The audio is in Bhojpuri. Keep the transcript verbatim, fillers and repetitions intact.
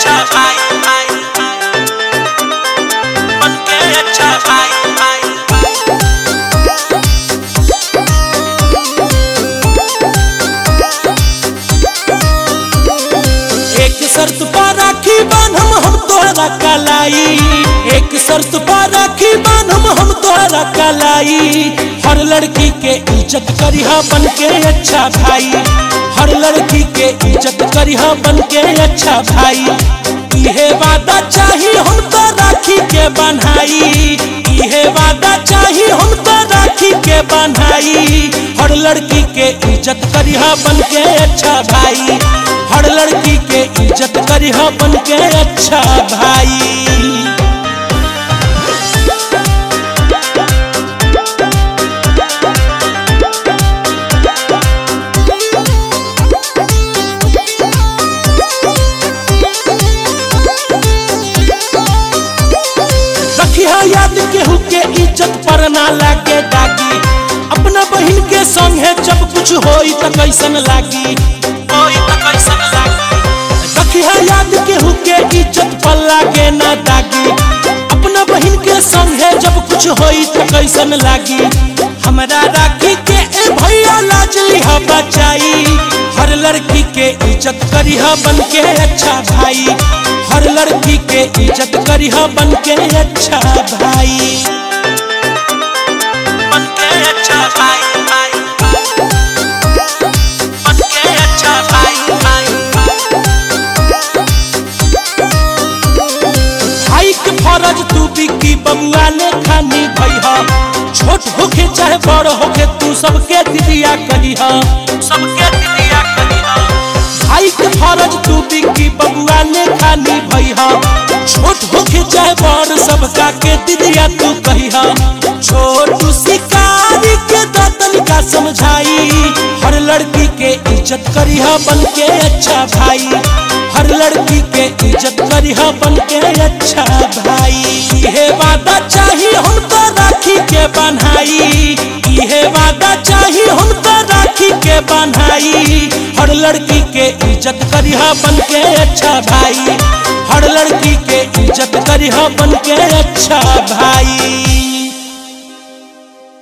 अच्छा भाई भाई बन के अच्छा भाई भाई। एक शर्त पर राखी बांधम हम तोहरा कलाई, एक शर्त पर राखी बांधम हम तोहरा कलाई। हर लड़की के इज्जत करिहा बन के अच्छा भाई, हर लड़की के इज्जत करिहा बन के अच्छा भाई। इहे वादा चाहिए हम तो राखी के बन्हाई, इहे वादा चाहिए हम तो राखी के बन्हाई। हर लड़की के इज्जत करिहा बन के अच्छा भाई, हर लड़की के इज्जत करिहा बन के अच्छा भाई। याद केहू के इज्जत पर ना लागे दागी, अपना बहिन के संगे जब कुछ होई त कैसन लागी, होई त कैसन लागी। रखिया याद केहू के इज्जत पर लागे ना दागी, अपना बहिन के संगे जब कुछ होई त कैसन लागी। हमरा राखी के ए भैया लाज लिहा बचाई, हर लड़की के इज्जत करिहा बन के अच्छा भाई, हर लड़की के इज्जत करिहा बन के अच्छा भाई, बन के अच्छा भाई भाई बन के अच्छा भाई भाई। भाई के फरज तू बिकी बबुआ ने खानी भैया, छोट होके चाहे बड़ होके तू सबके दिदिया कहिहा, सबके दिदिया कहिहा। भाई के फरज तू बिकी बबुआ ने खानी भैया, छोट होके चाहे बड़ सबका के दिदिया तू कहिहा। छोटू शिकारी के दतन का समझाई, हर लड़की के इज्जत करिहा बन के अच्छा भाई, हर लड़की के इज्जत करिहा बन के अच्छा भाई। इहे वादा चाहिए हम तो राखी के बन्हाई, इहे वादा चाहिए हम तो राखी के बन्हाई। हर लड़की के इज्जत करिहा बन के अच्छा भाई, हर लड़की के इज्जत करिहा बन के अच्छा भाई।